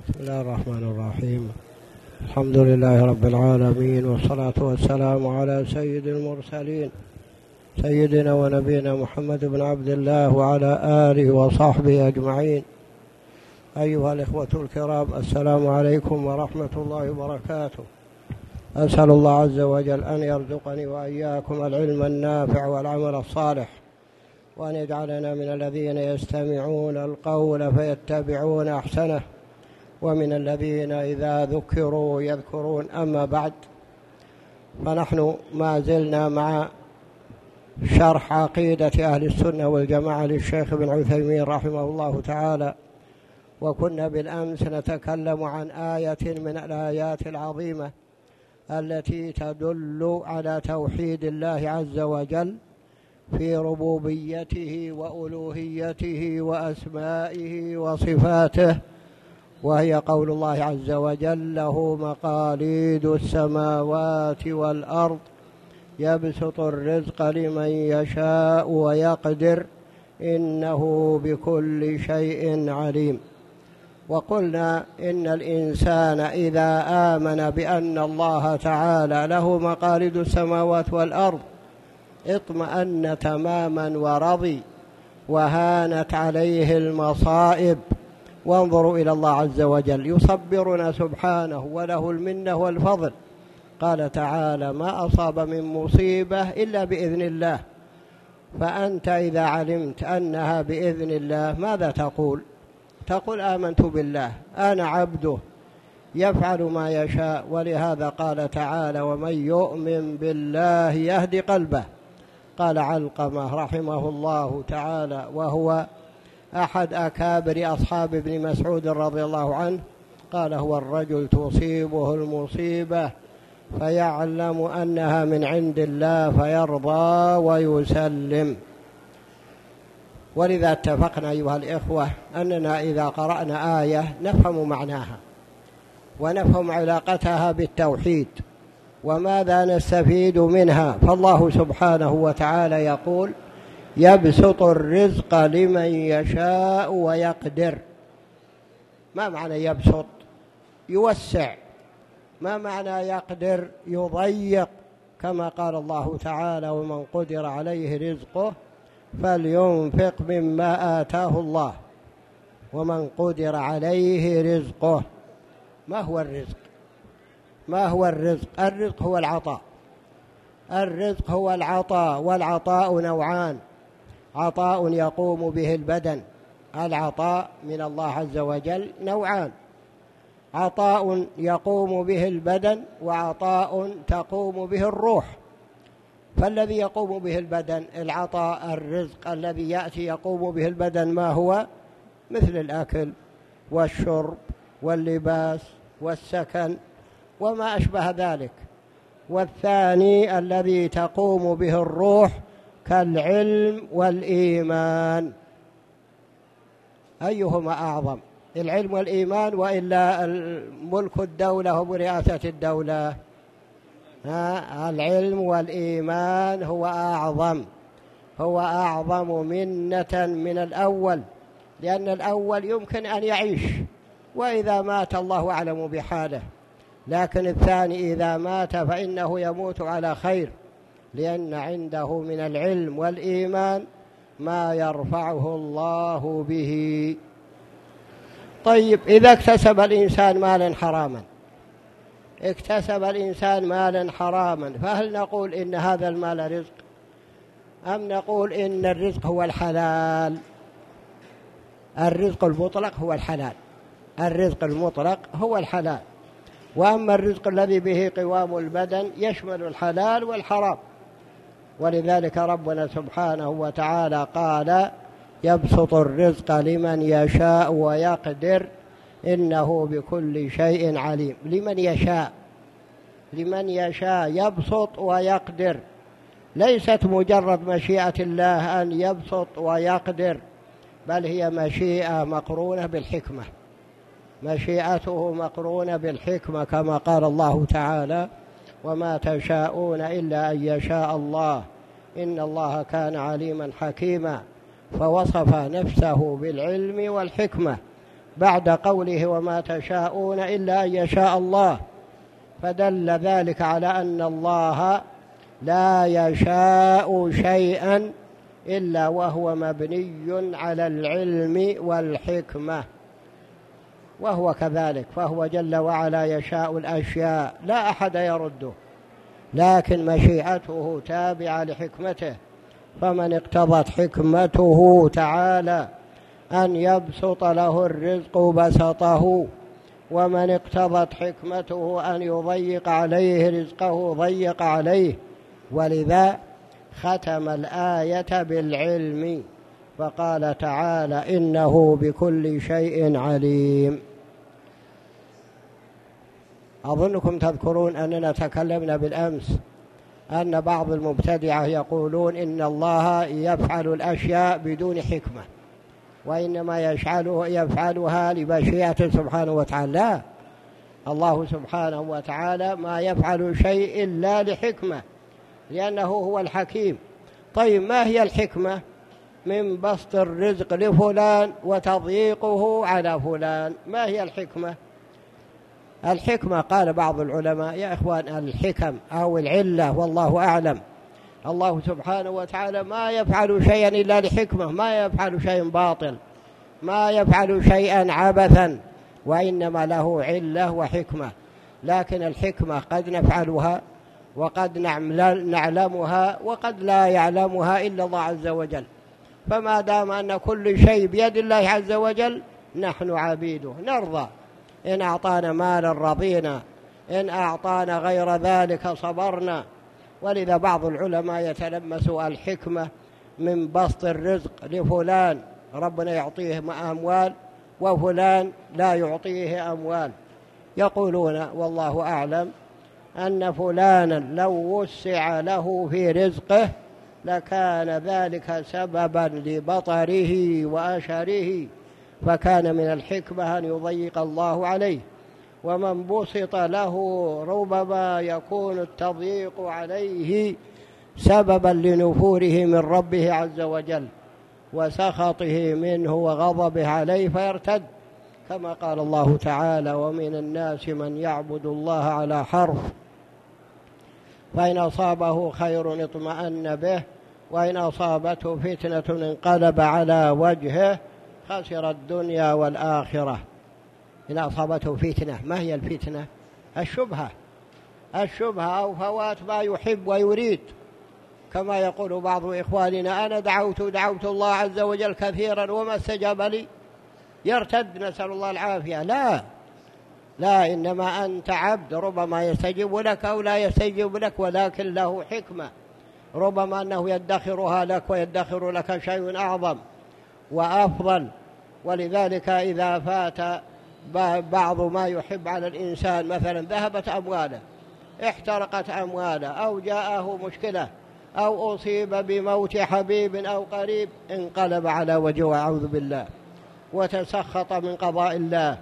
بسم الله الرحمن الرحيم. الحمد لله رب العالمين، والصلاة والسلام على سيد المرسلين سيدنا ونبينا محمد بن عبد الله وعلى آله وصحبه أجمعين. أيها الإخوة الكرام، السلام عليكم ورحمة الله وبركاته. أسأل الله عز وجل أن يرزقني وإياكم العلم النافع والعمل الصالح، وأن يجعلنا من الذين يستمعون القول فيتبعون أحسنه، ومن الذين إذا ذكروا يذكرون. أما بعد، فنحن ما زلنا مع شرح عقيدة أهل السنة والجماعة للشيخ ابن عثيمين رحمه الله تعالى، وكنا بالأمس نتكلم عن آية من الآيات العظيمة التي تدل على توحيد الله عز وجل في ربوبيته وألوهيته وأسمائه وصفاته، وهي قول الله عز وجل: له مقاليد السماوات والأرض يبسط الرزق لمن يشاء ويقدر إنه بكل شيء عليم. وقلنا إن الإنسان إذا آمن بأن الله تعالى له مقاليد السماوات والأرض اطمأن تماما ورضي، وهانت عليه المصائب. وانظروا إلى الله عز وجل يصبرنا سبحانه، وله المنة والفضل. قال تعالى: ما أصاب من مصيبة إلا بإذن الله. فأنت إذا علمت أنها بإذن الله ماذا تقول؟ تقول: آمنت بالله، أنا عبده يفعل ما يشاء. ولهذا قال تعالى: ومن يؤمن بالله يهدي قلبه. قال علقمة رحمه الله تعالى، وهو أحد أكابر أصحاب ابن مسعود رضي الله عنه، قال: هو الرجل تصيبه المصيبة فيعلم أنها من عند الله فيرضى ويسلم. ولذا اتفقنا أيها الإخوة أننا إذا قرأنا آية نفهم معناها ونفهم علاقتها بالتوحيد وماذا نستفيد منها. فالله سبحانه وتعالى يقول: يبسط الرزق لمن يشاء ويقدر. ما معنى يبسط؟ يوسع. ما معنى يقدر؟ يضيق، كما قال الله تعالى: ومن قدر عليه رزقه فلينفق مما آتاه الله. ومن قدر عليه رزقه. ما هو الرزق؟ ما هو الرزق؟ الرزق هو العطاء. الرزق هو العطاء، والعطاء نوعان: عطاء يقوم به البدن. العطاء من الله عز وجل نوعان: عطاء يقوم به البدن، وعطاء تقوم به الروح. فالذي يقوم به البدن العطاء، الرزق الذي يأتي يقوم به البدن ما هو؟ مثل الأكل والشرب واللباس والسكن وما أشبه ذلك. والثاني الذي تقوم به الروح كالعلم والإيمان. أيهما أعظم، العلم والإيمان وإلا ملك الدولة ورئاسة الدولة؟ العلم والإيمان هو أعظم منة من الأول، لأن الأول يمكن أن يعيش وإذا مات الله أعلم بحاله، لكن الثاني إذا مات فإنه يموت على خير، لأن عنده من العلم والإيمان ما يرفعه الله به. طيب، إذا اكتسب الإنسان مالا حراما، فهل نقول إن هذا المال رزق، أم نقول إن الرزق هو الحلال؟ الرزق المطلق هو الحلال. وأما الرزق الذي به قوام البدن يشمل الحلال والحرام. ولذلك ربنا سبحانه وتعالى قال: يبسط الرزق لمن يشاء ويقدر إنه بكل شيء عليم. لمن يشاء يبسط ويقدر، ليست مجرد مشيئة الله أن يبسط ويقدر، بل هي مشيئة مقرونة بالحكمة. مشيئته مقرونة بالحكمة، كما قال الله تعالى: وما تشاءون إلا أن يشاء الله إن الله كان عليما حكيما. فوصف نفسه بالعلم والحكمة، بعد قوله وما تشاءون إلا أن يشاء الله، فدل ذلك على أن الله لا يشاء شيئا إلا وهو مبني على العلم والحكمة، وهو كذلك، فهو جل وعلا يشاء الأشياء لا أحد يرده، لكن مشيئته تابعة لحكمته، فمن اقتضت حكمته تعالى أن يبسط له الرزق بسطه، ومن اقتضت حكمته أن يضيق عليه رزقه ضيق عليه. ولذا ختم الآية بالعلم، فقال تعالى إنه بكل شيء عليم. أظنكم تذكرون أننا تكلمنا بالأمس أن بعض المبتدعة يقولون إن الله يفعل الأشياء بدون حكمة، وإنما يفعلها لمشيئته سبحانه وتعالى. لا، الله سبحانه وتعالى ما يفعل شيء إلا لحكمة، لأنه هو الحكيم. طيب ما هي الحكمة من بسط الرزق لفلان وتضييقه على فلان؟ ما هي الحكمة؟ الحكمة قال بعض العلماء يا إخوان الحكم أو العلة والله أعلم، الله سبحانه وتعالى ما يفعل شيئا إلا لحكمة، ما يفعل شيئا باطل، ما يفعل شيئا عبثا، وإنما له علة وحكمة. لكن الحكمة قد نفعلها وقد نعلمها وقد لا يعلمها إلا الله عز وجل، فما دام أن كل شيء بيد الله عز وجل نحن عبيده نرضى. إن أعطانا مالا رضينا، إن أعطانا غير ذلك صبرنا. ولذا بعض العلماء يتلمس الحكمة من بسط الرزق لفلان، ربنا يعطيه أموال وفلان لا يعطيه أموال، يقولون والله أعلم أن فلانا لو وسع له في رزقه لكان ذلك سببا لبطره وأشره، فكان من الحكمة أن يضيق الله عليه. ومن بسط له ربما يكون التضييق عليه سببا لنفوره من ربه عز وجل وسخطه منه وغضبه عليه فيرتد، كما قال الله تعالى ومن الناس من يعبد الله على حرف فإن أصابه خير اطمأن به وإن أصابته فتنة انقلب على وجهه خسر الدنيا والآخرة. إن أصابته فتنة، ما هي الفتنة؟ الشبهة أو فوات ما يحب ويريد، كما يقول بعض إخواننا أنا دعوت الله عز وجل كثيرا وما استجاب لي، يرتد، نسأل الله العافية. لا، إنما أنت عبد، ربما يستجيب لك أو لا يستجيب لك، ولكن له حكمة، ربما أنه يدخرها لك ويدخر لك شيء أعظم وأفضل. ولذلك إذا فات بعض ما يحب على الإنسان، مثلا ذهبت أمواله، احترقت أمواله، أو جاءه مشكلة، أو أصيب بموت حبيب أو قريب، انقلب على وجهه أعوذ بالله، وتسخط من قضاء الله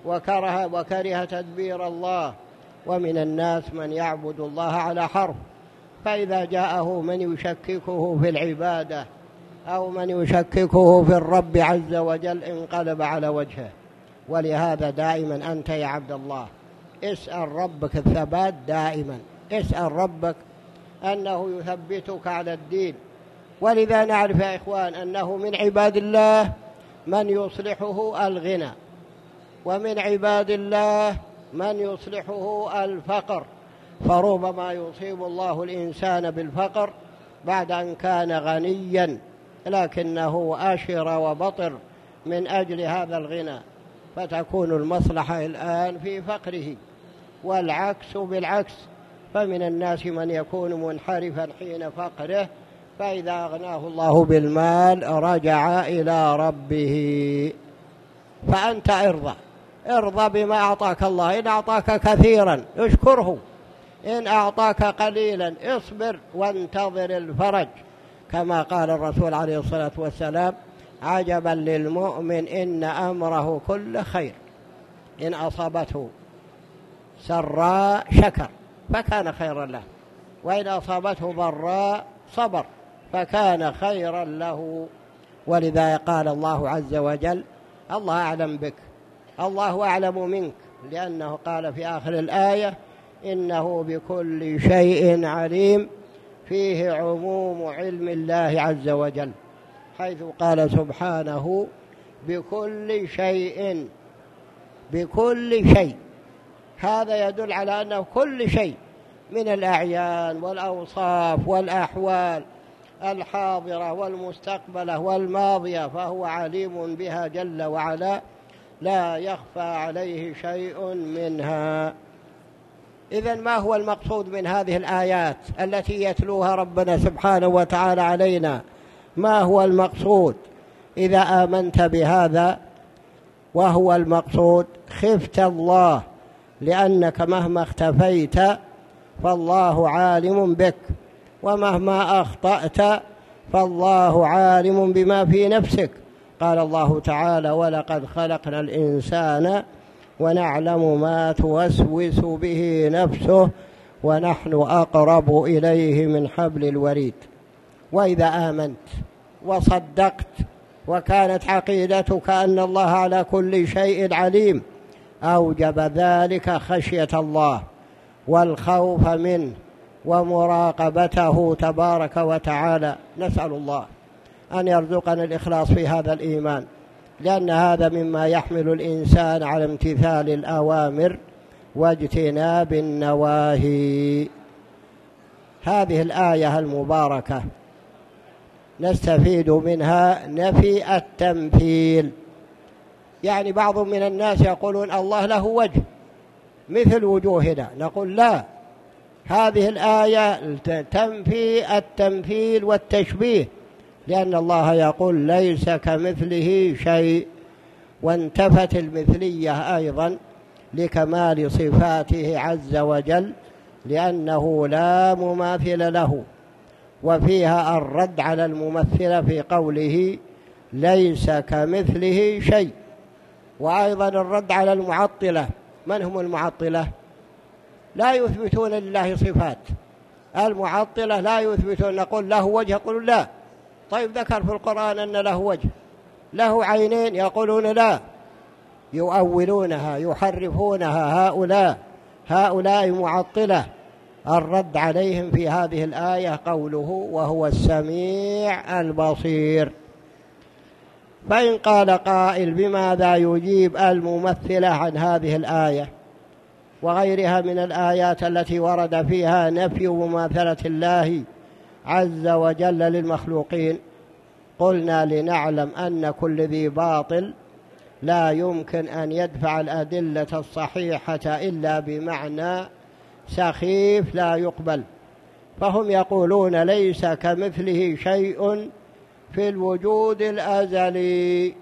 وكره تدبير الله. ومن الناس من يعبد الله على حرف، فإذا جاءه من يشككه في العبادة أو من يشككه في الرب عز وجل انقلب على وجهه. ولهذا دائما أنت يا عبد الله اسأل ربك الثبات، دائما اسأل ربك أنه يثبتك على الدين. ولذا نعرف يا إخوان أنه من عباد الله من يصلحه الغنى، ومن عباد الله من يصلحه الفقر، فربما يصيب الله الإنسان بالفقر بعد أن كان غنيا لكنه أشر وبطر من أجل هذا الغنى، فتكون المصلحة الآن في فقره، والعكس بالعكس. فمن الناس من يكون منحرفا حين فقره، فإذا أغناه الله بالمال رجع إلى ربه. فأنت ارضى بما أعطاك الله، إن أعطاك كثيرا اشكره، إن أعطاك قليلا اصبر وانتظر الفرج، كما قال الرسول عليه الصلاة والسلام عجبا للمؤمن إن أمره كل خير، إن أصابته سراء شكر فكان خيرا له، وإن أصابته ضراء صبر فكان خيرا له. ولذا قال الله عز وجل الله أعلم بك الله أعلم منك، لأنه قال في آخر الآية إنه بكل شيء عليم، فيه عموم علم الله عز وجل، حيث قال سبحانه بكل شيء، بكل شيء. هذا يدل على أنه كل شيء من الأعيان والأوصاف والأحوال الحاضرة والمستقبلة والماضية فهو عليم بها جل وعلا، لا يخفى عليه شيء منها. إذن ما هو المقصود من هذه الآيات التي يتلوها ربنا سبحانه وتعالى علينا؟ ما هو المقصود إذا آمنت بهذا؟ وهو المقصود خفت الله، لأنك مهما اختفيت فالله عالم بك، ومهما أخطأت فالله عالم بما في نفسك. قال الله تعالى ولقد خلقنا الإنسان ونعلم ما توسوس به نفسه ونحن أقرب إليه من حبل الوريد. وإذا آمنت وصدقت وكانت عقيدتك أن الله على كل شيء عليم، أوجب ذلك خشية الله والخوف منه ومراقبته تبارك وتعالى. نسأل الله أن يرزقنا الإخلاص في هذا الإيمان، لأن هذا مما يحمل الإنسان على امتثال الأوامر واجتناب النواهي. هذه الآية المباركة نستفيد منها نفي التمثيل. يعني بعض من الناس يقولون الله له وجه مثل وجوهنا، نقول لا، هذه الآية تنفي التمثيل والتشبيه، لأن الله يقول ليس كمثله شيء، وانتفت المثلية أيضا لكمال صفاته عز وجل، لأنه لا مماثل له. وفيها الرد على الممثل في قوله ليس كمثله شيء، وأيضا الرد على المعطلة. من هم المعطلة؟ لا يثبتون لله صفات. المعطلة لا يثبتون، نقول له وجه يقولون لا. طيب ذكر في القرآن أن له وجه، له عينين، يقولون لا، يؤولونها يحرفونها. هؤلاء معطلة. الرد عليهم في هذه الآية قوله وهو السميع البصير. فإن قال قائل بماذا يجيب الممثلة عن هذه الآية وغيرها من الآيات التي ورد فيها نفي مماثلة الله عز وجل للمخلوقين؟ قلنا لنعلم أن كل ذي باطل لا يمكن أن يدفع الأدلة الصحيحة إلا بمعنى سخيف لا يقبل. فهم يقولون ليس كمثله شيء في الوجود الأزلي.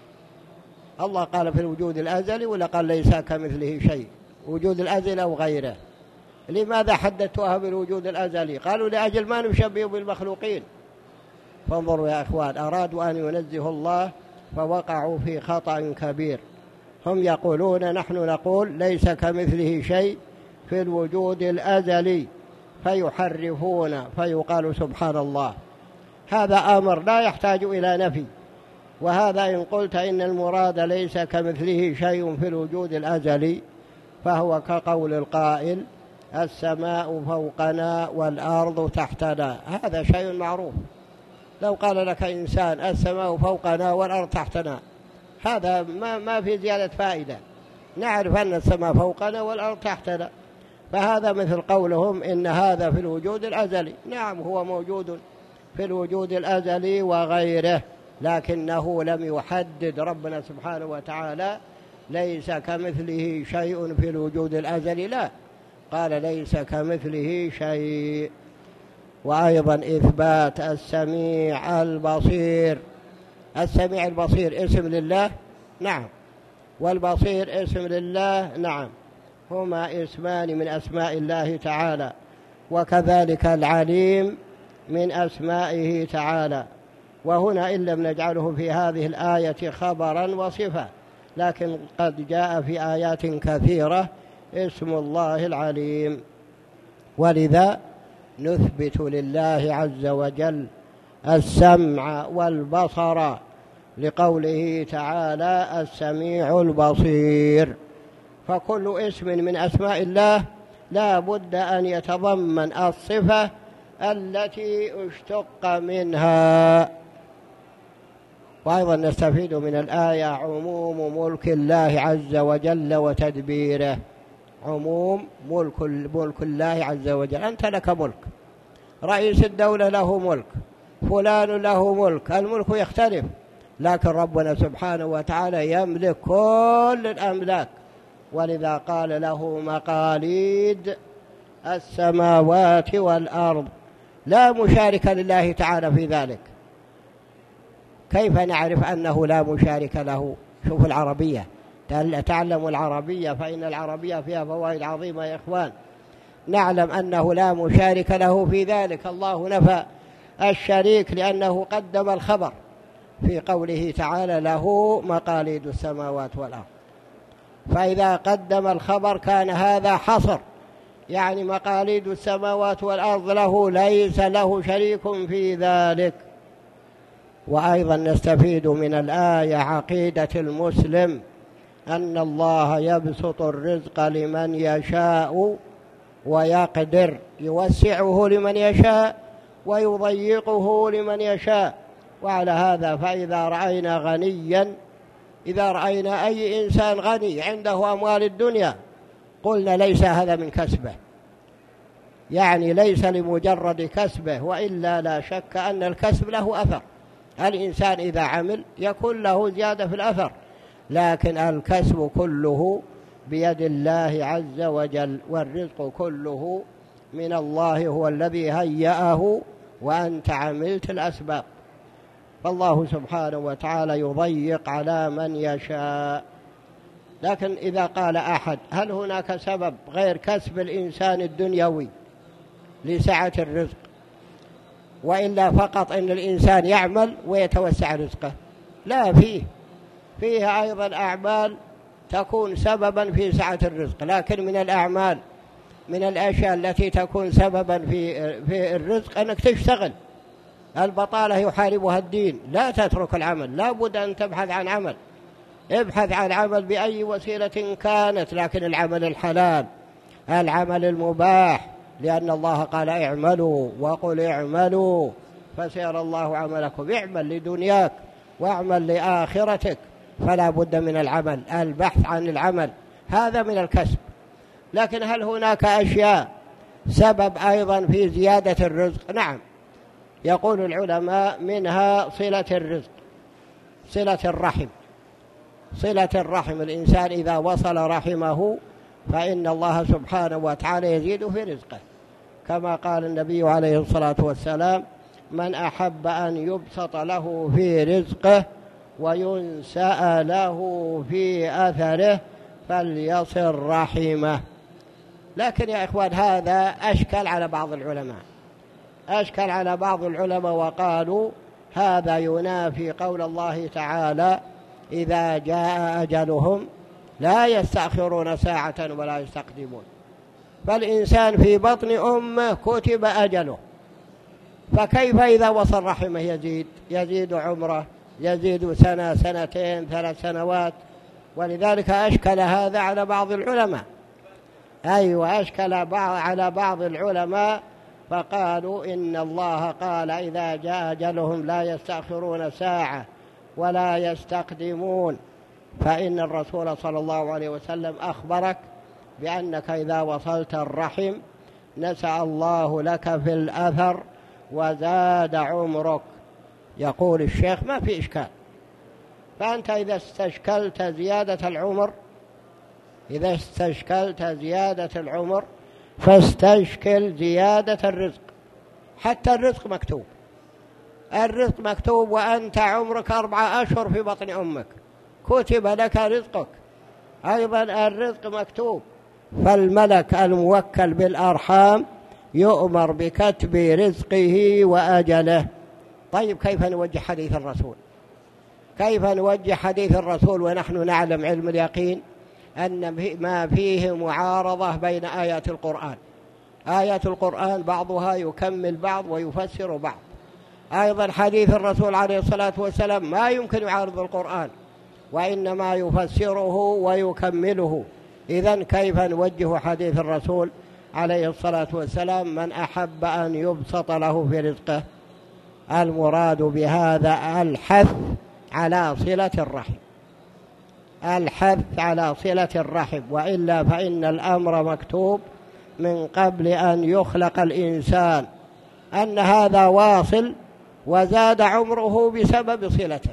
الله قال في الوجود الأزلي ولا قال ليس كمثله شيء؟ وجود الأزلي أو غيره. لماذا حددتها بالوجود الأزلي؟ قالوا لأجل ما نشبه بالمخلوقين. فانظروا يا إخوان، أرادوا أن ينزهوا الله فوقعوا في خطأ كبير. هم يقولون نحن نقول ليس كمثله شيء في الوجود الأزلي، فيحرفون فيقال سبحان الله. هذا أمر لا يحتاج إلى نفي. وهذا إن قلت إن المراد ليس كمثله شيء في الوجود الأزلي فهو كقول القائل السماء فوقنا والأرض تحتنا. هذا شيء معروف. لو قال لك إنسان السماء فوقنا والأرض تحتنا، هذا ما في زيادة فائدة. نعرف أن السماء فوقنا والأرض تحتنا. فهذا مثل قولهم إن هذا في الوجود الأزلي. نعم هو موجود في الوجود الأزلي وغيره، لكنه لم يحدد ربنا سبحانه وتعالى ليس كمثله شيء في الوجود الأزلي، لا، قال ليس كمثله شيء. وأيضا إثبات السميع البصير. السميع البصير اسم لله، نعم، والبصير اسم لله، نعم، هما اسمان من أسماء الله تعالى. وكذلك العليم من أسمائه تعالى. وهنا إن لم نجعله في هذه الآية خبرا وصفة، لكن قد جاء في آيات كثيرة اسم الله العليم. ولذا نثبت لله عز وجل السمع والبصر لقوله تعالى السميع البصير. فكل اسم من أسماء الله لا بد أن يتضمن الصفة التي اشتق منها. وأيضا نستفيد من الآية عموم ملك الله عز وجل وتدبيره. عموم ملك الله عز وجل. أنت لك ملك، رئيس الدولة له ملك، فلان له ملك، الملك يختلف، لكن ربنا سبحانه وتعالى يملك كل الأملاك، ولذا قال له مقاليد السماوات والأرض، لا مشارك لله تعالى في ذلك. كيف نعرف أنه لا مشارك له؟ شوف العربية، تعلموا العربية فإن العربية فيها فوائد عظيمة يا إخوان. نعلم أنه لا مشارك له في ذلك. الله نفى الشريك لأنه قدم الخبر في قوله تعالى له مقاليد السماوات والأرض، فإذا قدم الخبر كان هذا حصر، يعني مقاليد السماوات والأرض له، ليس له شريك في ذلك. وأيضا نستفيد من الآية عقيدة المسلم أن الله يبسط الرزق لمن يشاء ويقدر، يوسعه لمن يشاء ويضيقه لمن يشاء. وعلى هذا فإذا رأينا أي إنسان غني عنده أموال الدنيا قلنا ليس هذا من كسبه، يعني ليس لمجرد كسبه، وإلا لا شك أن الكسب له أثر. الإنسان إذا عمل يكون له زيادة في الأثر، لكن الكسب كله بيد الله عز وجل، والرزق كله من الله، هو الذي هيأه وأنت عملت الأسباب. فالله سبحانه وتعالى يضيق على من يشاء. لكن إذا قال أحد هل هناك سبب غير كسب الإنسان الدنيوي لسعة الرزق، وإلا فقط أن الإنسان يعمل ويتوسع رزقه؟ لا، فيها أيضا أعمال تكون سببا في سعة الرزق، لكن من الأعمال من الأشياء التي تكون سببا في الرزق أنك تشتغل. البطالة يحاربها الدين، لا تترك العمل، لا بد أن تبحث عن عمل، ابحث عن عمل بأي وسيلة كانت، لكن العمل الحلال، العمل المباح، لأن الله قال اعملوا وقل اعملوا فسيرى الله عملكم. اعمل لدنياك واعمل لآخرتك، فلا بد من العمل، البحث عن العمل، هذا من الكسب. لكن هل هناك أشياء سبب أيضا في زيادة الرزق؟ نعم، يقول العلماء منها صلة الرزق، صلة الرحم. صلة الرحم، الإنسان إذا وصل رحمه فإن الله سبحانه وتعالى يزيد في رزقه، كما قال النبي عليه الصلاة والسلام من أحب أن يبسط له في رزقه وينسأ له في أثره فليصل رحمه. لكن يا إخوان هذا أشكل على بعض العلماء وقالوا هذا ينافي قول الله تعالى إذا جاء أجلهم لا يستأخرون ساعة ولا يستقدمون. فالإنسان في بطن أمه كتب أجله، فكيف إذا وصل رحمه يزيد عمره، يزيد سنة، سنتين، 3 سنوات. ولذلك أشكل هذا على بعض العلماء، أشكل على بعض العلماء، فقالوا إن الله قال إذا جاء أجلهم لا يستأخرون ساعة ولا يستقدمون، فإن الرسول صلى الله عليه وسلم أخبرك بأنك إذا وصلت الرحم نسأ الله لك في الأثر وزاد عمرك. يقول الشيخ ما في إشكال. فأنت إذا استشكلت زيادة العمر فاستشكل زيادة الرزق. حتى الرزق مكتوب وأنت عمرك 4 أشهر في بطن أمك، كتب لك رزقك، أيضا الرزق مكتوب. فالملك الموكل بالأرحام يؤمر بكتب رزقه وأجله. طيب كيف نوجه حديث الرسول ونحن نعلم علم اليقين أن ما فيه معارضة بين آيات القرآن؟ آيات القرآن بعضها يكمل بعض ويفسر بعض. أيضا حديث الرسول عليه الصلاة والسلام ما يمكن يعارض القرآن، وإنما يفسره ويكمله. إذن كيف نوجه حديث الرسول عليه الصلاة والسلام من أحب أن يبسط له في رزقه؟ المراد بهذا الحث على صلة الرحم، الحث على صلة الرحم، وإلا فإن الأمر مكتوب من قبل أن يخلق الإنسان أن هذا واصل وزاد عمره بسبب صلته.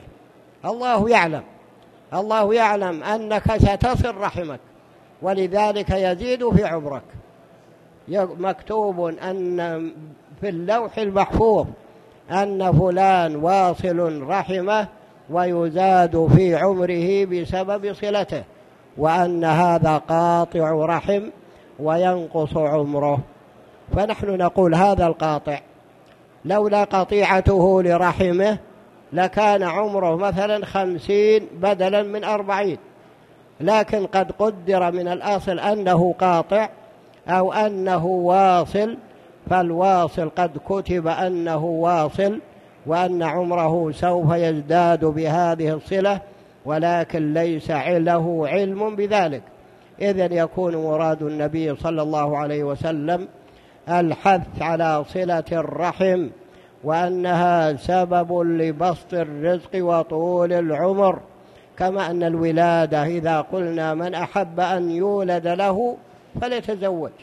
الله يعلم أنك ستصل رحمك، ولذلك يزيد في عمرك. مكتوب أن في اللوح المحفوظ أن فلان واصل رحمه ويزاد في عمره بسبب صلته، وأن هذا قاطع رحم وينقص عمره. فنحن نقول هذا القاطع لولا قطيعته لرحمه لكان عمره مثلا 50 بدلا من 40، لكن قد قدر من الأصل أنه قاطع أو أنه واصل، فالواصل قد كتب أنه واصل وأن عمره سوف يزداد بهذه الصلة، ولكن ليس له علم بذلك. إذن يكون مراد النبي صلى الله عليه وسلم الحث على صلة الرحم، وأنها سبب لبسط الرزق وطول العمر، كما أن الولادة إذا قلنا من أحب أن يولد له فليتزوج،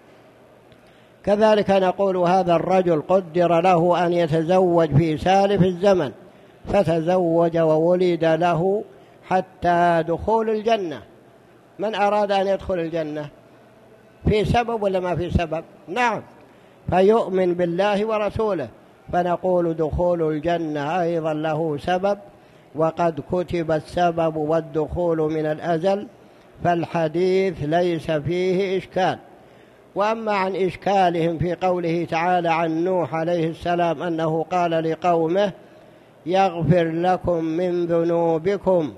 كذلك نقول هذا الرجل قدر له أن يتزوج في سالف الزمن فتزوج وولد له حتى دخول الجنة. من أراد أن يدخل الجنة في سبب ولا ما في سبب؟ نعم، فيؤمن بالله ورسوله، فنقول دخول الجنة أيضا له سبب، وقد كتب السبب والدخول من الأزل، فالحديث ليس فيه إشكال. وأما عن إشكالهم في قوله تعالى عن نوح عليه السلام أنه قال لقومه يغفر لكم من ذنوبكم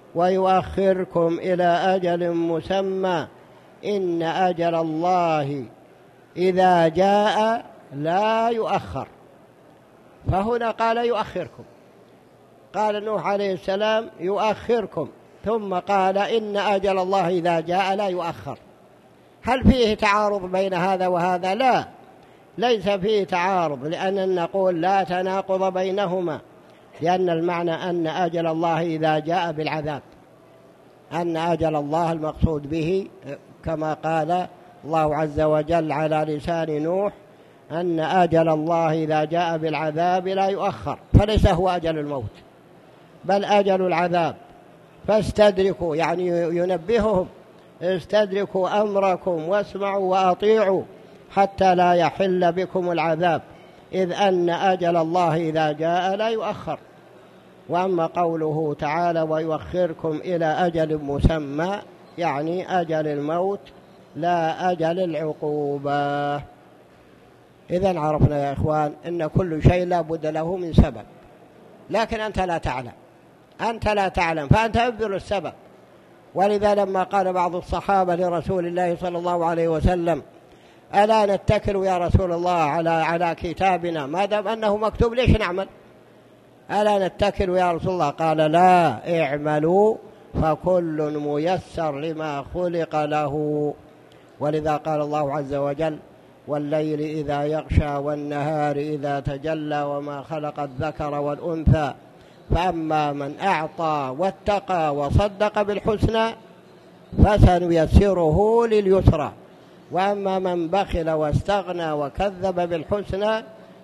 ويؤخركم إلى أجل مسمى إن أجل الله إذا جاء لا يؤخر، فهنا قال يؤخركم، قال نوح عليه السلام يؤخركم، ثم قال إن أجل الله إذا جاء لا يؤخر. هل فيه تعارض بين هذا وهذا؟ لا، ليس فيه تعارض، لأن نقول لا تناقض بينهما، لأن المعنى أن أجل الله إذا جاء بالعذاب، أن أجل الله المقصود به كما قال الله عز وجل على لسان نوح أن أجل الله إذا جاء بالعذاب لا يؤخر، فليس هو أجل الموت بل أجل العذاب. فاستدركوا، يعني ينبههم، استدركوا أمركم واسمعوا وأطيعوا حتى لا يحل بكم العذاب، إذ أن أجل الله إذا جاء لا يؤخر. وأما قوله تعالى ويؤخركم إلى أجل مسمى، يعني أجل الموت لا أجل العقوبة. إذن عرفنا يا إخوان أن كل شيء لا بد له من سبب، لكن أنت لا تعلم فأنت أبذل السبب. ولذا لما قال بعض الصحابة لرسول الله صلى الله عليه وسلم ألا نتكل يا رسول الله على كتابنا ما دام أنه مكتوب ليش نعمل؟ ألا نتكل يا رسول الله؟ قال لا، اعملوا فكل ميسر لما خلق له. ولذا قال الله عز وجل والليل إذا يغشى والنهار إذا تجلى وما خلق الذكر والأنثى فأما من أعطى واتقى وصدق بالحسنى فسنيسره لليسرى، وأما من بخل واستغنى وكذب بالحسنى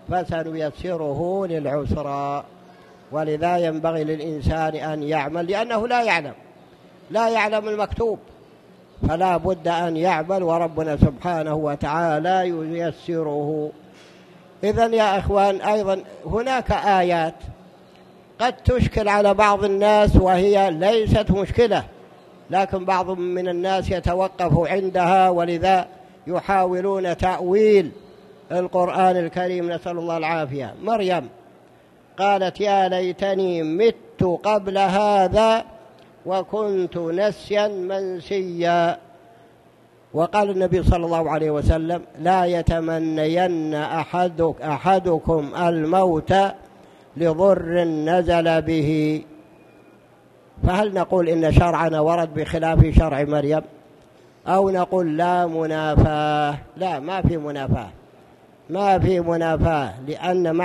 فسنيسره للعسرى. ولذا ينبغي للإنسان أن يعمل، لأنه لا يعلم المكتوب، فلا بد أن يعمل، وربنا سبحانه وتعالى ييسره. إذن يا إخوان أيضا هناك آيات قد تشكل على بعض الناس وهي ليست مشكلة، لكن بعض من الناس يتوقف عندها، ولذا يحاولون تأويل القرآن الكريم، نسأل الله العافية. مريم قالت يا ليتني مت قبل هذا وكنت نسيا منسيا. وقال النبي صلى الله عليه وسلم لا يتمنين أحدكم الموت لضر نزل به. فهل نقول إن شرعنا ورد بخلاف شرع مريم، أو نقول لا منافاة؟ لا، ما في منافاة، ما في منافاة، لأن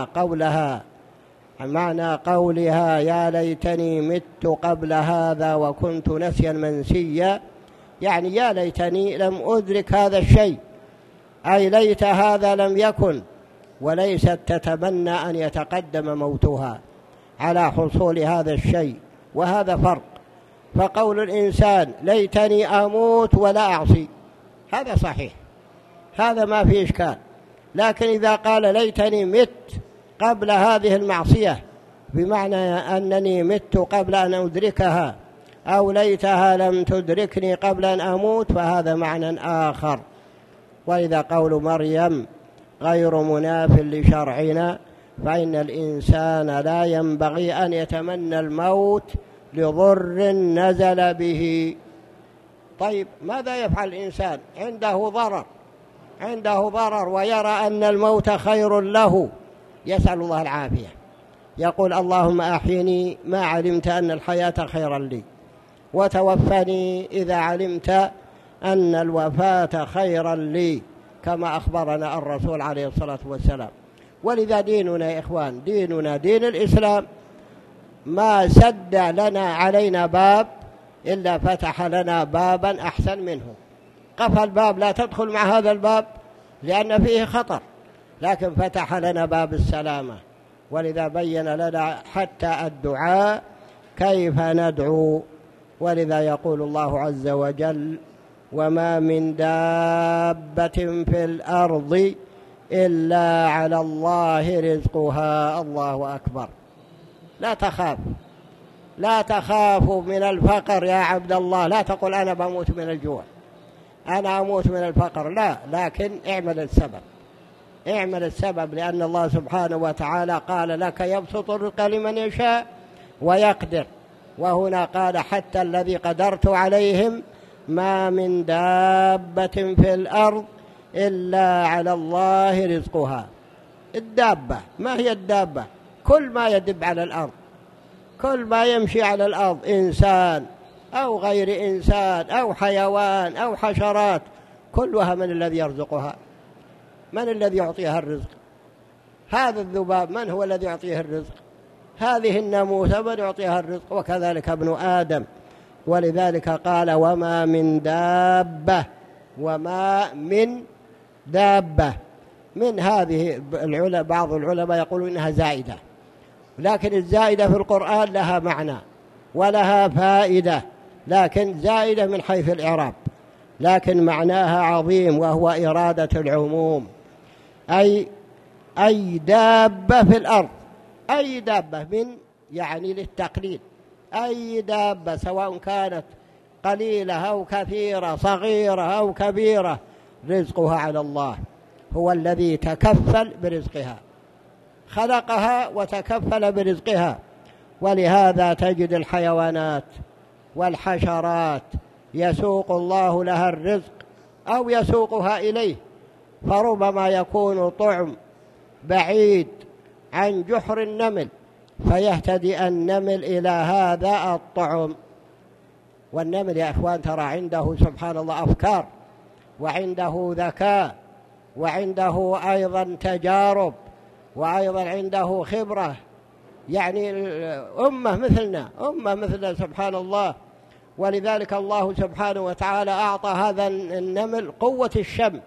معنى قولها يا ليتني مت قبل هذا وكنت نسيا منسيا، يعني يا ليتني لم أدرك هذا الشيء، أي ليت هذا لم يكن، وليست تتمنى أن يتقدم موتها على حصول هذا الشيء، وهذا فرق. فقول الإنسان ليتني أموت ولا أعصي هذا صحيح، هذا ما في إشكال. لكن إذا قال ليتني مت قبل هذه المعصية، بمعنى أنني مت قبل أن أدركها، أو ليتها لم تدركني قبل أن أموت، فهذا معنى آخر. وإذا قول مريم غير مناف لشرعنا، فإن الإنسان لا ينبغي أن يتمنى الموت لضر نزل به. طيب ماذا يفعل الإنسان؟ عنده ضرر ويرى أن الموت خير له، يسأل الله العافية، يقول اللهم أحيني ما علمت أن الحياة خيرا لي، وتوفني إذا علمت أن الوفاة خيرا لي، كما أخبرنا الرسول عليه الصلاة والسلام. ولذا ديننا يا إخوان، ديننا دين الإسلام ما سد لنا علينا باب إلا فتح لنا بابا أحسن منه. قفل الباب لا تدخل مع هذا الباب لأن فيه خطر، لكن فتح لنا باب السلامة. ولذا بين لنا حتى الدعاء كيف ندعو. ولذا يقول الله عز وجل وما من دابة في الأرض إلا على الله رزقها. الله أكبر. لا تخاف من الفقر يا عبد الله، لا تقول أنا بموت من الجوع، أنا أموت من الفقر، لا، لكن اعمل السبب، لأن الله سبحانه وتعالى قال لك يبسط الرزق لمن يشاء ويقدر، وهنا قال حتى الذي قدرت عليهم ما من دابة في الأرض إلا على الله رزقها. الدابة ما هي الدابة؟ كل ما يدب على الأرض، كل ما يمشي على الأرض، إنسان أو غير إنسان أو حيوان أو حشرات، كلها من الذي يرزقها؟ من الذي يعطيها الرزق؟ هذا الذباب من هو الذي يعطيه الرزق؟ هذه الناموسة من يعطيها الرزق؟ وكذلك ابن آدم. ولذلك قال وما من دابة من هذه. بعض العلماء يقولون إنها زائدة، لكن الزائدة في القرآن لها معنى ولها فائدة، لكن زائدة من حيث الإعراب، لكن معناها عظيم، وهو إرادة العموم. أي دابة في الأرض، أي دابة من يعني للتقليل، أي دابة سواء كانت قليلة أو كثيرة، صغيرة أو كبيرة، رزقها على الله، هو الذي تكفل برزقها، خلقها وتكفل برزقها. ولهذا تجد الحيوانات والحشرات يسوق الله لها الرزق أو يسوقها إليه، فربما يكون طعم بعيد عن جحر النمل فيهتدي النمل إلى هذا الطعم. والنمل يا إخوان ترى عنده سبحان الله أفكار، وعنده ذكاء، وعنده أيضا تجارب، وأيضا عنده خبرة، يعني أمة مثلنا سبحان الله. ولذلك الله سبحانه وتعالى أعطى هذا النمل قوة الشم،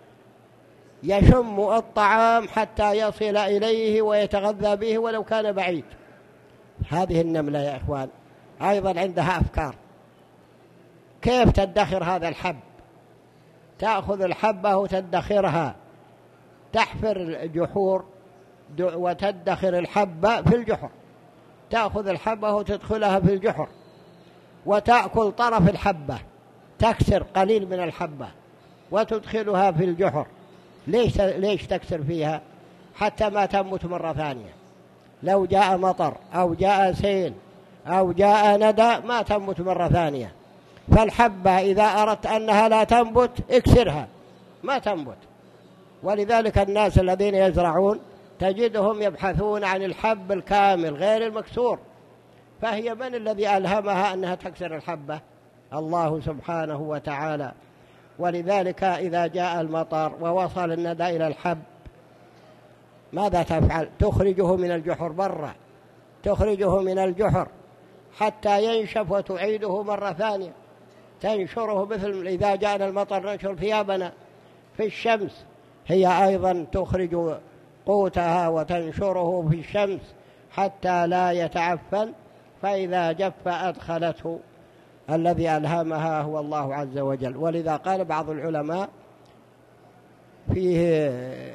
يشم الطعام حتى يصل إليه ويتغذى به ولو كان بعيد. هذه النملة يا إخوان أيضا عندها أفكار، كيف تدخر هذا الحب؟ تأخذ الحبة وتدخرها، تحفر الجحور وتدخر الحبة في الجحر، تأخذ الحبة وتدخلها في الجحر، وتأكل طرف الحبة، تكسر قليل من الحبة وتدخلها في الجحر. ليش تكسر فيها؟ حتى ما تموت مرة ثانية. لو جاء مطر أو جاء سيل أو جاء ندى ما تموت مرة ثانية. فالحبة إذا أردت أنها لا تنبت اكسرها ما تنبت. ولذلك الناس الذين يزرعون تجدهم يبحثون عن الحب الكامل غير المكسور، فهي من الذي ألهمها أنها تكسر الحبة؟ الله سبحانه وتعالى. ولذلك إذا جاء المطر ووصل الندى إلى الحب ماذا تفعل؟ تخرجه من الجحر برا، تخرجه من الجحر حتى ينشف وتعيده مرة ثانية، تنشره مثل إذا جاءنا المطر ننشر ثيابنا في الشمس، هي أيضا تخرج قوتها وتنشره في الشمس حتى لا يتعفن، فإذا جف أدخلته. الذي ألهمها هو الله عز وجل. ولذا قال بعض العلماء فيه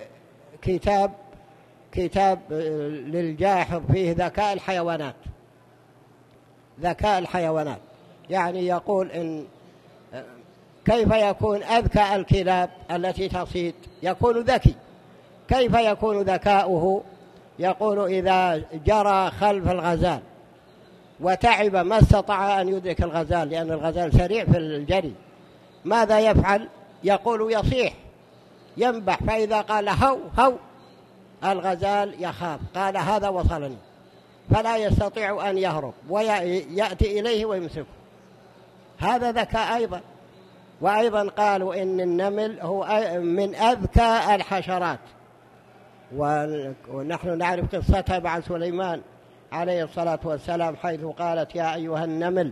كتاب للجاحظ فيه ذكاء الحيوانات، ذكاء الحيوانات، يعني يقول إن كيف يكون أذكى الكلاب التي تصيد؟ يكون ذكي. كيف يكون ذكاؤه؟ يقول إذا جرى خلف الغزال وتعب ما استطاع أن يدرك الغزال لأن الغزال سريع في الجري، ماذا يفعل؟ يقول يصيح، ينبح، فإذا قال هو هو الغزال يخاف، قال هذا وصلني، فلا يستطيع أن يهرب ويأتي إليه ويمسكه. هذا ذكاء أيضا. وأيضا قالوا إن النمل هو من أذكى الحشرات، ونحن نعرف قصتها مع سليمان عليه الصلاة والسلام حيث قالت يا أيها النمل،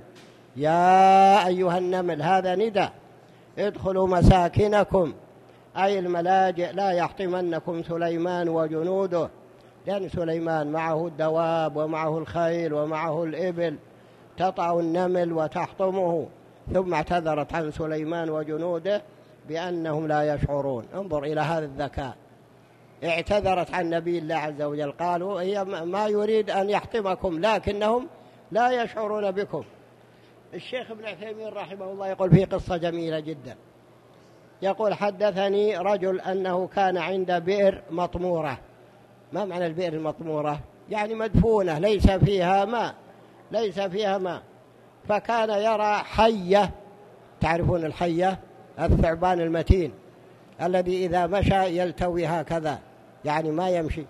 يا أيها النمل، هذا ندى، ادخلوا مساكنكم أي الملاجئ لا يحطمنكم سليمان وجنوده، لأن سليمان معه الدواب ومعه الخيل ومعه الإبل تطع النمل وتحطمه، ثم اعتذرت عن سليمان وجنوده بأنهم لا يشعرون. انظر إلى هذا الذكاء، اعتذرت عن نبي الله عز وجل، قالوا هي ما يريد أن يحطمكم لكنهم لا يشعرون بكم. الشيخ ابن عثيمين رحمه الله يقول فيه قصة جميلة جدا، يقول حدثني رجل أنه كان عند بئر مطمورة. ما معنى البئر المطمورة؟ يعني مدفونة ليس فيها ماء، ليس فيها ماء، فكان يرى حية، تعرفون الحية؟ الثعبان المتين الذي إذا مشى يلتوي هكذا، يعني ما يمشي.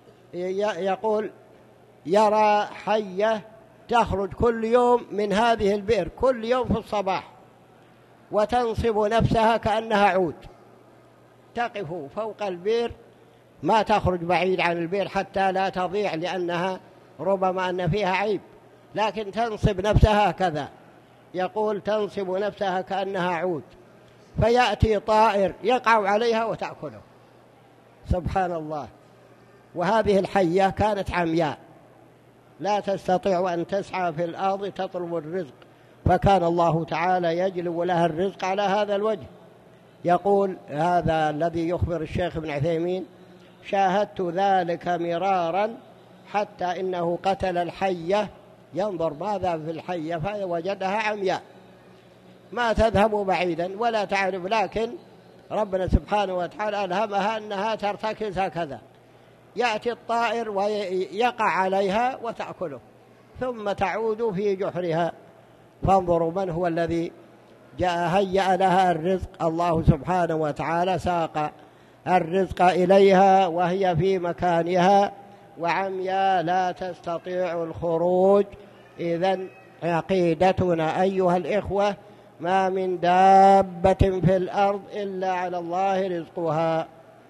يقول يرى حية تخرج كل يوم من هذه البئر كل يوم في الصباح وتنصب نفسها كأنها عود، تقف فوق البئر، ما تخرج بعيد عن البئر حتى لا تضيع لأنها ربما أن فيها عيب، لكن تنصب نفسها هكذا. يقول تنصب نفسها كأنها عود، فيأتي طائر يقع عليها وتأكله. سبحان الله. وهذه الحية كانت عمياء لا تستطيع أن تسعى في الأرض تطلب الرزق، فكان الله تعالى يجلب لها الرزق على هذا الوجه. يقول هذا الذي يخبر الشيخ ابن عثيمين شاهدت ذلك مرارا حتى إنه قتل الحية، ينظر ماذا في الحية فوجدها عمياء ما تذهب بعيدا ولا تعرف، لكن ربنا سبحانه وتعالى ألهمها أنها ترتكز هكذا، يأتي الطائر ويقع عليها وتأكله ثم تعود في جحرها. فانظروا من هو الذي هيأ لها الرزق، الله سبحانه وتعالى ساق الرزق إليها وهي في مكانها وعمياء لا تستطيع الخروج. إذن عقيدتنا أيها الإخوة ما من دابة في الأرض إلا على الله رزقها.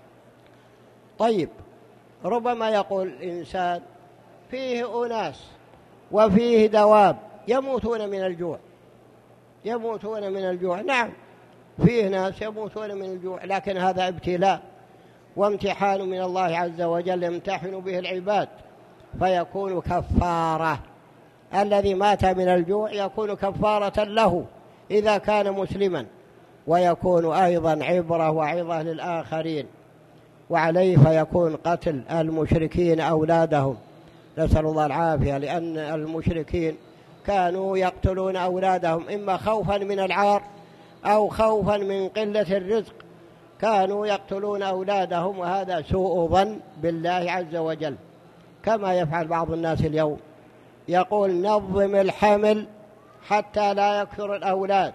طيب، ربما يقول الإنسان فيه أناس وفيه دواب يموتون من الجوع، يموتون من الجوع. نعم، فيه ناس يموتون من الجوع، لكن هذا ابتلاء وامتحان من الله عز وجل يمتحن به العباد فيكون كفارة. الذي مات من الجوع يكون كفارة له إذا كان مسلما، ويكون أيضا عبرة وعظة للآخرين، وعليه فيكون قتل المشركين أولادهم، نسأل الله العافية، لأن المشركين كانوا يقتلون أولادهم إما خوفا من العار أو خوفا من قلة الرزق، كانوا يقتلون أولادهم، وهذا سوء ظن بالله عز وجل كما يفعل بعض الناس اليوم. يقول نظم الحمل حتى لا يكثر الأولاد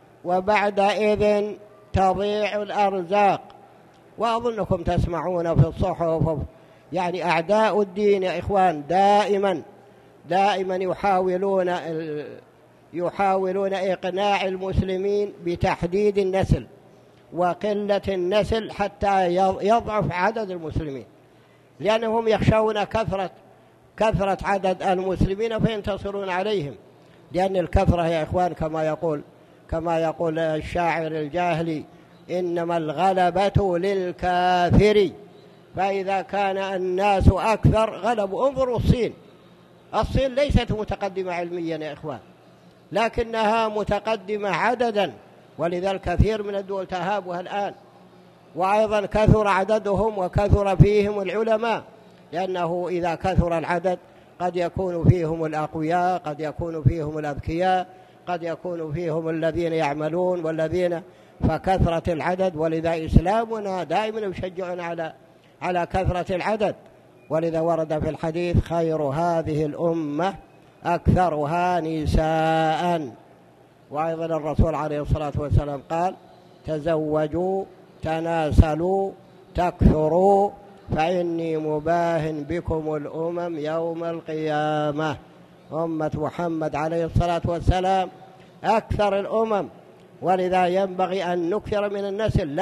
وبعدئذ تضيع الأرزاق. وأظنكم تسمعون في الصحف يعني أعداء الدين يا إخوان دائما يحاولون إقناع المسلمين بتحديد النسل وقلة النسل حتى يضعف عدد المسلمين، لأنهم يخشون كثرة عدد المسلمين فينتصرون عليهم، لأن الكثرة يا إخوان كما يقول الشاعر الجاهلي: إنما الغلبة للكافر. فإذا كان الناس أكثر غلبوا. انظروا الصين ليست متقدمة علميا يا إخوان، لكنها متقدمة عددا، ولذلك كثير من الدول تهابها الآن. وأيضا كثر عددهم وكثر فيهم العلماء، لأنه إذا كثر العدد قد يكون فيهم الأقوياء، قد يكون فيهم الأذكياء، قد يكون فيهم الذين يعملون والذين، فكثرة العدد. ولذا إسلامنا دائما يشجعنا على كثرة العدد. ولذا ورد في الحديث: خير هذه الأمة أكثرها نساء. وأيضا الرسول عليه الصلاة والسلام قال: تزوجوا تناسلوا تكثروا فإني مباه بكم الأمم يوم القيامة. أمة محمد عليه الصلاة والسلام أكثر الأمم، ولذا ينبغي أن نكثر من النسل،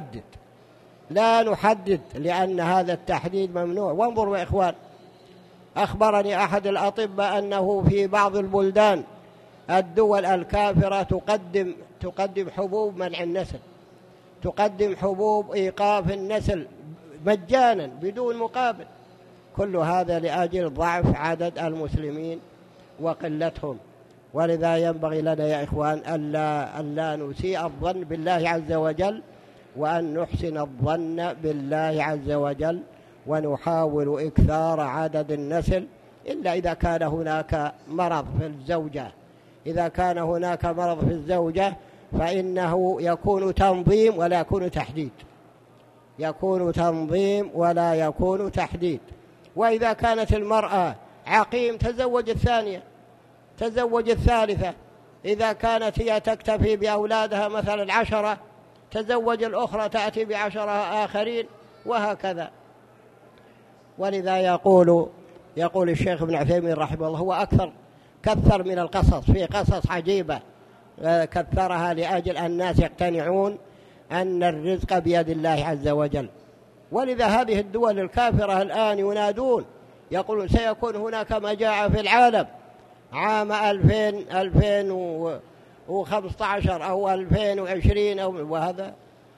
لا نحدد لأن هذا التحديد ممنوع. وانظروا يا إخوان، أخبرني أحد الأطباء أنه في بعض البلدان الدول الكافرة تقدم حبوب منع النسل، تقدم حبوب إيقاف النسل مجانا بدون مقابل. كل هذا لأجل ضعف عدد المسلمين وقلتهم. ولذا ينبغي لنا يا إخوان ألا نسيء الظن بالله عز وجل، وأن نحسن الظن بالله عز وجل، ونحاول إكثار عدد النسل، إلا إذا كان هناك مرض في الزوجة. إذا كان هناك مرض في الزوجة فإنه يكون تنظيم ولا يكون تحديد، يكون تنظيم ولا يكون تحديد. وإذا كانت المرأة عقيم تزوج الثانية، تزوج الثالثة. إذا كانت هي تكتفي بأولادها مثلا 10 تزوج الأخرى تأتي ب10 آخرين، وهكذا. ولذا يقول الشيخ ابن عثيمين رحمه الله: هو كثر من القصص، في قصص عجيبة كثرها لأجل الناس يقتنعون أن الرزق بيد الله عز وجل. ولذا هذه الدول الكافرة الآن ينادون يقولون: سيكون هناك مجاعة في العالم عام 2015 أو 2020 وهذا.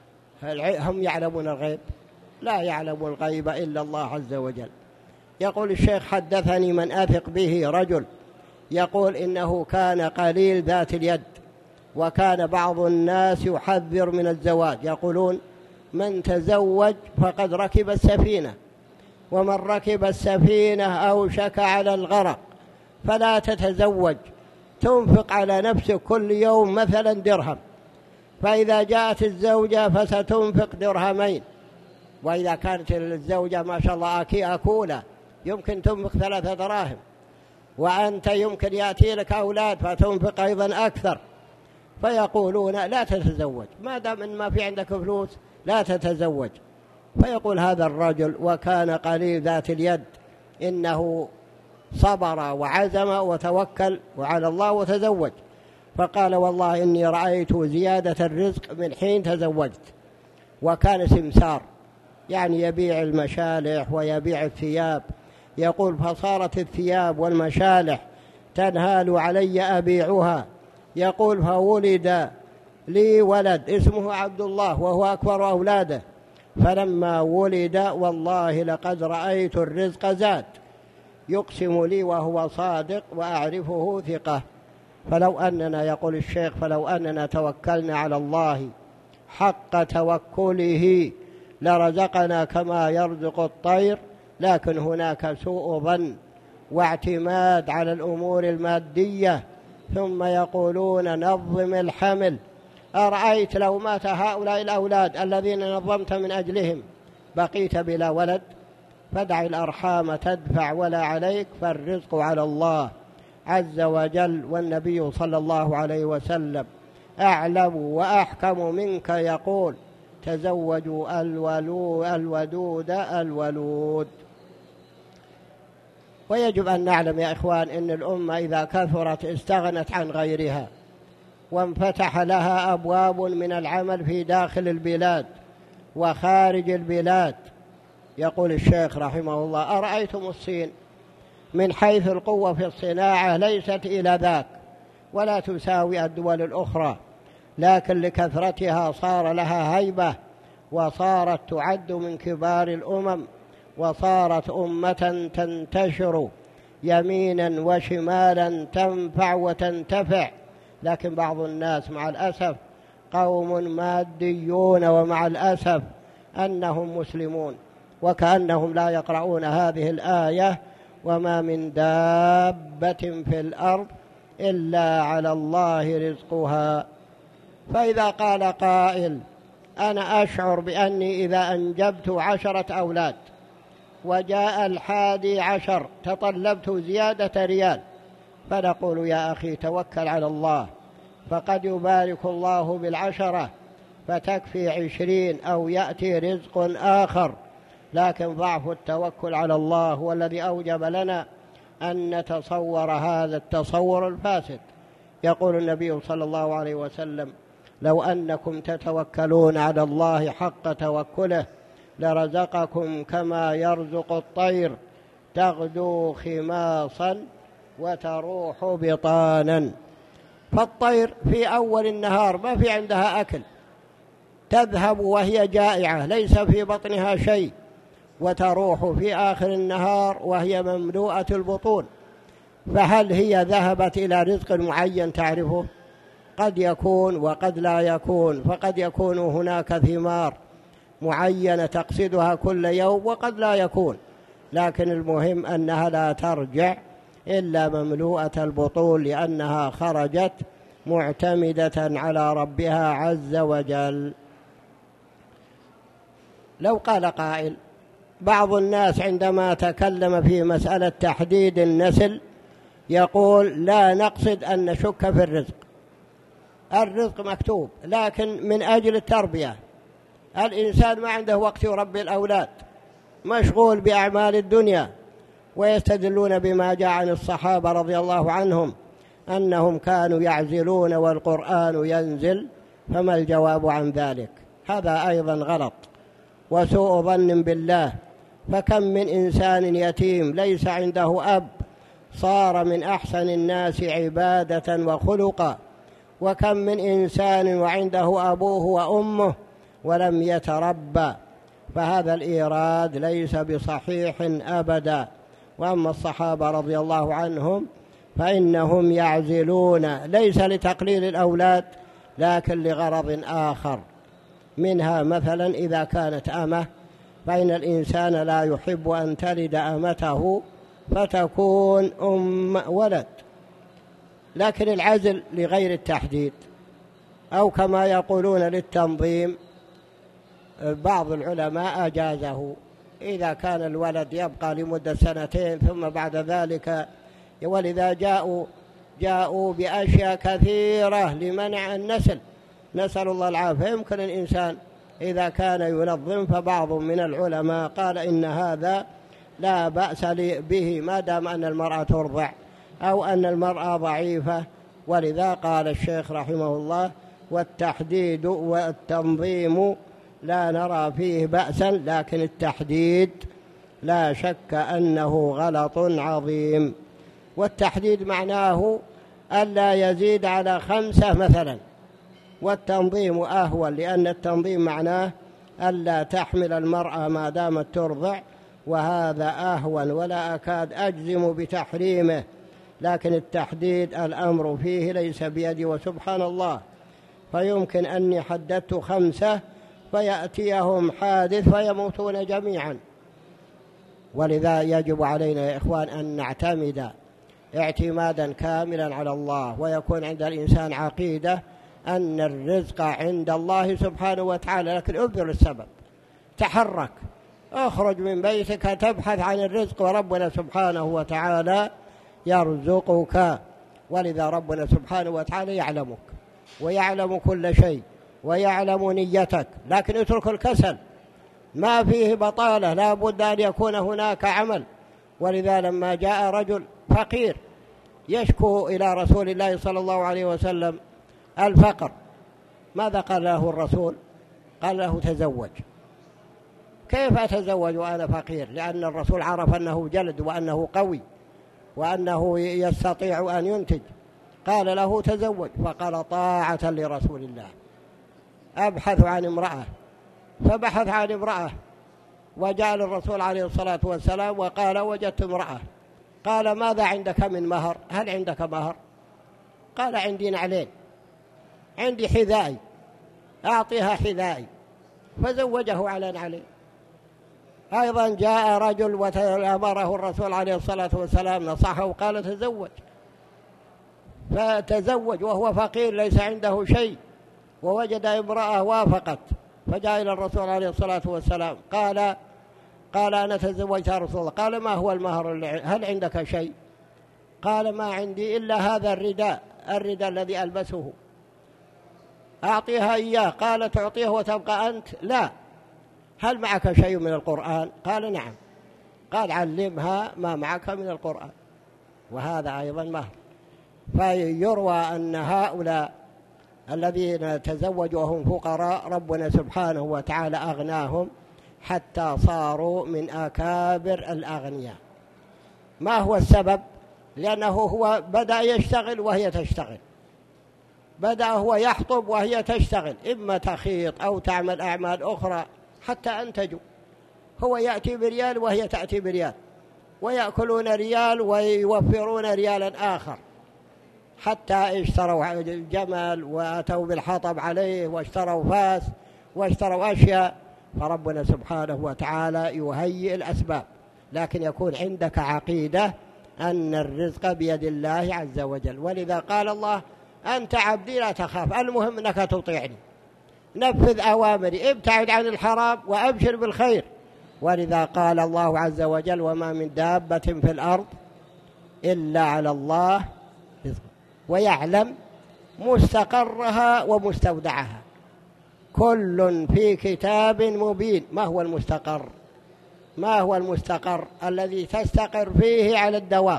هم يعلمون الغيب؟ لا يعلم الغيب إلا الله عز وجل. يقول الشيخ: حدثني من أثق به رجل يقول إنه كان قليل ذات اليد، وكان بعض الناس يحذر من الزواج، يقولون: من تزوج فقد ركب السفينة، ومن ركب السفينة أوشك على الغرق، فلا تتزوج، تنفق على نفسك كل يوم مثلا درهم، فإذا جاءت الزوجة فستنفق درهمين، وإذا كانت الزوجة ما شاء الله أكولة يمكن تنفق 3 دراهم، وأنت يمكن يأتي لك أولاد فتنفق أيضا أكثر. فيقولون: لا تتزوج، ما دام إن ما في عندك فلوس لا تتزوج. فيقول هذا الرجل وكان قليل ذات اليد إنه صبر وعزم وتوكل على الله وتزوج، فقال: والله إني رأيت زيادة الرزق من حين تزوجت. وكان سمسار، يعني يبيع المشالح ويبيع الثياب. يقول: فصارت الثياب والمشالح تنهال علي أبيعها. يقول: فولد لي ولد اسمه عبد الله وهو أكبر أولاده، فلما ولد والله لقد رأيت الرزق زاد، يقسم لي وهو صادق وأعرفه ثقة. فلو أننا، يقول الشيخ، فلو أننا توكلنا على الله حق توكله لرزقنا كما يرزق الطير، لكن هناك سوء ظن واعتماد على الأمور المادية. ثم يقولون: نظم الحمل، أرأيت لو مات هؤلاء الأولاد الذين نظمت من أجلهم بقيت بلا ولد؟ فدع الأرحام تدفع ولا عليك، فالرزق على الله عز وجل. والنبي صلى الله عليه وسلم أعلم وأحكم منك يقول: تزوجوا الودود الولود. ويجب أن نعلم يا إخوان إن الأمة إذا كثرت استغنت عن غيرها، وانفتح لها أبواب من العمل في داخل البلاد وخارج البلاد. يقول الشيخ رحمه الله: أرأيتم الصين من حيث القوة في الصناعة ليست إلى ذاك ولا تساوي الدول الأخرى، لكن لكثرتها صار لها هيبة، وصارت تعد من كبار الأمم، وصارت أمة تنتشر يمينا وشمالا تنفع وتنتفع. لكن بعض الناس مع الأسف قوم ماديون، ومع الأسف أنهم مسلمون، وكأنهم لا يقرؤون هذه الآية: وما من دابة في الأرض إلا على الله رزقها. فإذا قال قائل: أنا أشعر بأني إذا أنجبت 10 أولاد وجاء 11 تطلبت زيادة ريال، فنقول: يا أخي توكل على الله، فقد يبارك الله بال10 فتكفي 20 أو يأتي رزق آخر. لكن ضعف التوكل على الله هو الذي أوجب لنا أن نتصور هذا التصور الفاسد. يقول النبي صلى الله عليه وسلم: لو أنكم تتوكلون على الله حق توكله لرزقكم كما يرزق الطير تغدو خماصا وتروح بطانا. فالطير في أول النهار ما في عندها أكل، تذهب وهي جائعة ليس في بطنها شيء، وتروح في آخر النهار وهي مملوءة البطون. فهل هي ذهبت إلى رزق معين تعرفه؟ قد يكون وقد لا يكون، فقد يكون هناك ثمار معينة تقصدها كل يوم وقد لا يكون، لكن المهم أنها لا ترجع إلا مملوءة البطون، لأنها خرجت معتمدة على ربها عز وجل. لو قال قائل: بعض الناس عندما تكلم في مسألة تحديد النسل يقول: لا نقصد أن نشك في الرزق، الرزق مكتوب، لكن من أجل التربية. الإنسان ما عنده وقت يربي الأولاد، مشغول بأعمال الدنيا. ويستدلون بما جاء عن الصحابة رضي الله عنهم أنهم كانوا يعزلون والقرآن ينزل، فما الجواب عن ذلك؟ هذا أيضا غلط وسوء ظن بالله. فكم من إنسان يتيم ليس عنده أب صار من أحسن الناس عبادة وخلقا، وكم من إنسان وعنده أبوه وأمه ولم يتربى. فهذا الإيراد ليس بصحيح أبدا. وأما الصحابة رضي الله عنهم فإنهم يعزلون ليس لتقليل الأولاد لكن لغرض آخر، منها مثلا إذا كانت أمة، فإن الإنسان لا يحب أن تلد أمته فتكون أم ولد. لكن العزل لغير التحديد أو كما يقولون للتنظيم بعض العلماء أجازه، إذا كان الولد يبقى لمدة 2 ثم بعد ذلك. ولذا جاءوا بأشياء كثيرة لمنع النسل، نسأل الله العافية. يمكن الإنسان إذا كان ينظم، فبعض من العلماء قال إن هذا لا بأس به ما دام أن المرأة ترضع أو أن المرأة ضعيفة. ولذا قال الشيخ رحمه الله: والتحديد والتنظيم لا نرى فيه بأسا، لكن التحديد لا شك أنه غلط عظيم. والتحديد معناه ألا يزيد على 5 مثلا، والتنظيم أهون، لأن التنظيم معناه ألا تحمل المرأة ما دامت ترضع، وهذا أهون ولا أكاد أجزم بتحريمه. لكن التحديد الأمر فيه ليس بيدي، وسبحان الله فيمكن أني حددت 5 فيأتيهم حادث فيموتون جميعا. ولذا يجب علينا يا إخوان أن نعتمد اعتمادا كاملا على الله، ويكون عند الإنسان عقيدة أن الرزق عند الله سبحانه وتعالى، لكن ابذل السبب، تحرك، اخرج من بيتك تبحث عن الرزق، وربنا سبحانه وتعالى يرزقك. ولذا ربنا سبحانه وتعالى يعلمك ويعلم كل شيء ويعلم نيتك، لكن اترك الكسل، ما فيه بطالة، لا بد أن يكون هناك عمل. ولذا لما جاء رجل فقير يشكو إلى رسول الله صلى الله عليه وسلم الفقر، ماذا قال له الرسول؟ قال له تزوج. كيف أتزوج وأنا فقير؟ لأن الرسول عرف أنه جلد وأنه قوي وأنه يستطيع أن ينتج. قال له تزوج، فقال طاعة لرسول الله. أبحث عن امرأة، فبحث عن امرأة وجاء للرسول عليه الصلاة والسلام وقال وجدت امرأة. قال ماذا عندك من مهر؟ هل عندك مهر؟ قال عندي نعلين، عندي حذائي، أعطيها حذائي، فزوجه على نعلين. أيضا جاء رجل وأمره الرسول عليه الصلاة والسلام نصحه وقال تزوج، فتزوج وهو فقير ليس عنده شيء، ووجد امرأة وافقت، فجاء إلى الرسول عليه الصلاة والسلام قال أنا تزوجت يا رسول الله. قال ما هو المهر؟ هل عندك شيء؟ قال ما عندي إلا هذا الرداء الذي ألبسه، أعطيها إياه. قال تعطيه وتبقى أنت؟ لا. هل معك شيء من القرآن؟ قال نعم. قال علمها ما معك من القرآن، وهذا أيضا مهر. فيروى أن هؤلاء الذين تزوجوا وهم فقراء ربنا سبحانه وتعالى أغناهم حتى صاروا من أكابر الأغنياء. ما هو السبب؟ لأنه هو بدأ يشتغل وهي تشتغل، بدأ هو يحطب وهي تشتغل، إما تخيط أو تعمل أعمال أخرى حتى أنتجوا. هو يأتي بريال وهي تأتي بريال، ويأكلون ريال ويوفرون ريالا آخر، حتى اشتروا الجمل وأتوا بالحطب عليه واشتروا فاس واشتروا أشياء. فربنا سبحانه وتعالى يهيئ الأسباب، لكن يكون عندك عقيدة أن الرزق بيد الله عز وجل. ولذا قال الله أنت عبدي لا تخاف، المهم أنك تطيعني، نفذ أوامري، ابتعد عن الحرام وأبشر بالخير. ولذا قال الله عز وجل وما من دابة في الأرض إلا على الله رزقها ويعلم مستقرها ومستودعها كل في كتاب مبين. ما هو المستقر؟ ما هو المستقر؟ الذي تستقر فيه على الدوام.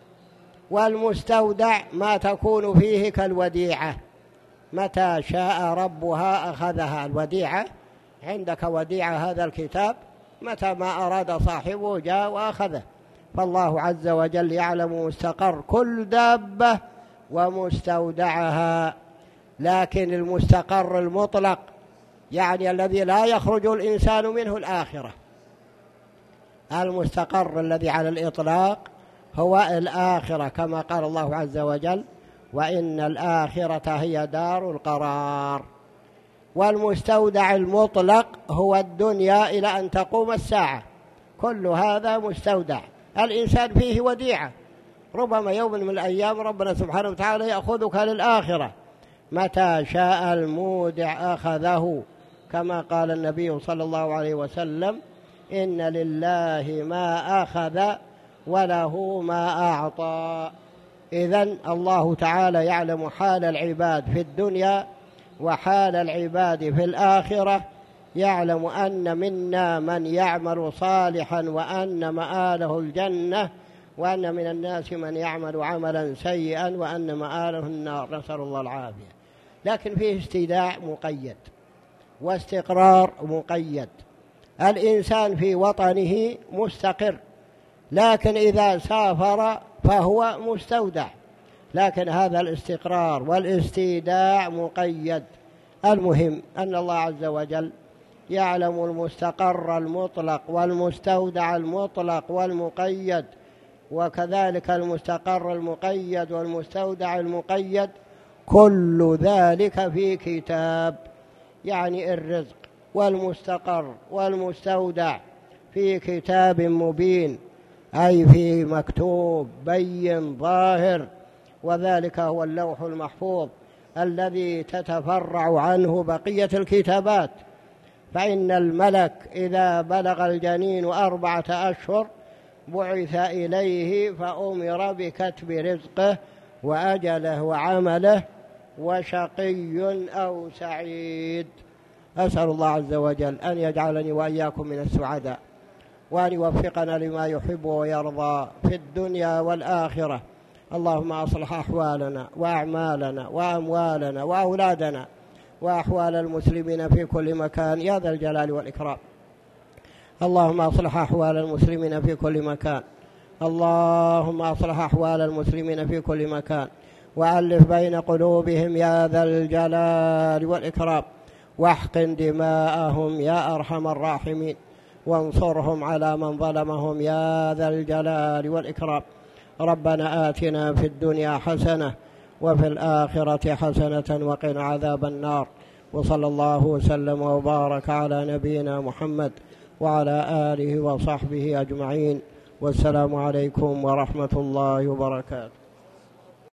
والمستودع ما تكون فيه كالوديعة، متى شاء ربها أخذها. الوديعة عندك وديعة هذا الكتاب، متى ما أراد صاحبه جاء وأخذه. فالله عز وجل يعلم مستقر كل دابة ومستودعها. لكن المستقر المطلق يعني الذي لا يخرج الإنسان منه الآخرة. المستقر الذي على الإطلاق هو الآخرة، كما قال الله عز وجل وإن الآخرة هي دار القرار. والمستودع المطلق هو الدنيا إلى أن تقوم الساعة، كل هذا مستودع. الإنسان فيه وديعة، ربما يوم من الأيام ربنا سبحانه وتعالى يأخذك للآخرة، متى شاء المودع أخذه، كما قال النبي صلى الله عليه وسلم إن لله ما أخذ وله ما أعطى. إذن الله تعالى يعلم حال العباد في الدنيا وحال العباد في الآخرة، يعلم أن منا من يعمل صالحا وأن مآله الجنة، وأن من الناس من يعمل عملا سيئا وأن مآله النار، نسأل الله العافية. لكن فيه استيداع مقيد واستقرار مقيد. الإنسان في وطنه مستقر، لكن إذا سافر فهو مستودع. لكن هذا الاستقرار والاستيداع مقيد. المهم أن الله عز وجل يعلم المستقر المطلق والمستودع المطلق والمقيد، وكذلك المستقر المقيد والمستودع المقيد، كل ذلك في كتاب. يعني الرزق والمستقر والمستودع في كتاب مبين، أي في مكتوب بين ظاهر، وذلك هو اللوح المحفوظ الذي تتفرع عنه بقية الكتابات. فإن الملك إذا بلغ الجنين 4 أشهر بعث إليه فأمر بكتب رزقه وأجله وعمله وشقي أو سعيد. أسأل الله عز وجل أن يجعلني وإياكم من السعداء، وأن يوفقنا لما يحب ويرضى في الدنيا والآخرة. اللهم أصلح أحوالنا وأعمالنا وأموالنا وأولادنا وأحوال المسلمين في كل مكان يا ذا الجلال والإكرام. اللهم أصلح أحوال المسلمين في كل مكان. اللهم أصلح أحوال المسلمين في كل مكان وألف بين قلوبهم يا ذا الجلال والإكرام، واحقن دماءهم يا أرحم الراحمين، وانصرهم على من ظلمهم يا ذا الجلال والإكرام. ربنا آتنا في الدنيا حسنة وفي الآخرة حسنة وقنا عذاب النار. وصلى الله وسلم وبارك على نبينا محمد وعلى آله وصحبه أجمعين، والسلام عليكم ورحمة الله وبركاته.